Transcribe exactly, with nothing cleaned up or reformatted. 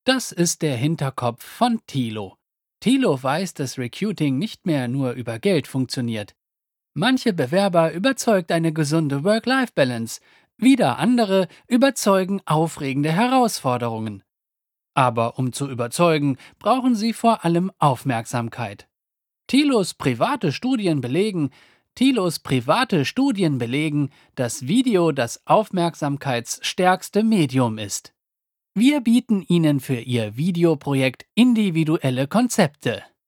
Das ist der Hinterkopf von Thilo. Thilo weiß, dass Recruiting nicht mehr nur über Geld funktioniert. Manche Bewerber überzeugt eine gesunde Work-Life-Balance, wieder andere überzeugen aufregende Herausforderungen. Aber um zu überzeugen, brauchen sie vor allem Aufmerksamkeit. Thilos private Studien belegen, Thilos private Studien belegen, dass Video das aufmerksamkeitsstärkste Medium ist. Wir bieten Ihnen für Ihr Videoprojekt individuelle Konzepte.